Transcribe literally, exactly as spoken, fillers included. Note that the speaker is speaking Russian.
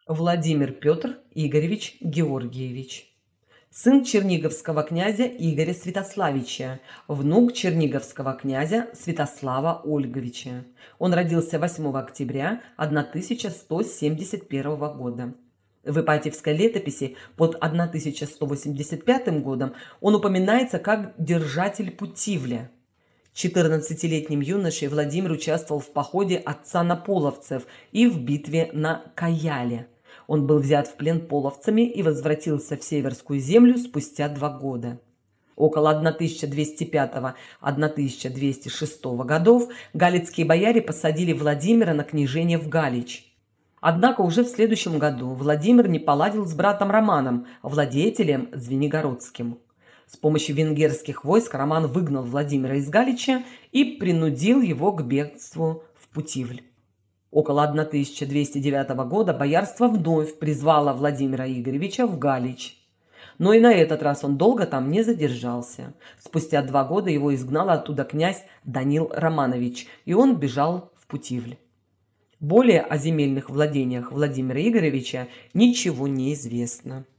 Владимир Петр Игоревич Георгиевич. Сын черниговского князя Игоря Святославича, внук черниговского князя Святослава Ольговича. Он родился восьмого октября тысяча сто семьдесят первого года. В Ипатьевской летописи под тысяча сто восемьдесят пятым годом он упоминается как держатель Путивля. четырнадцатилетним юношей Владимир участвовал в походе отца на половцев и в битве на Каяле. Он был взят в плен половцами и возвратился в Северскую землю спустя два года. Около тысяча двести пятого — тысяча двести шестого годов галицкие бояре посадили Владимира на княжение в Галич. Однако уже в следующем году Владимир не поладил с братом Романом, владетелем Звенигородским. С помощью венгерских войск Роман выгнал Владимира из Галича и принудил его к бегству в Путивль. Около тысяча двести девятого года боярство вновь призвало Владимира Игоревича в Галич. Но и на этот раз он долго там не задержался. Спустя два года его изгнал оттуда князь Данил Романович, и он бежал в Путивль. Более о земельных владениях Владимира Игоревича ничего не известно.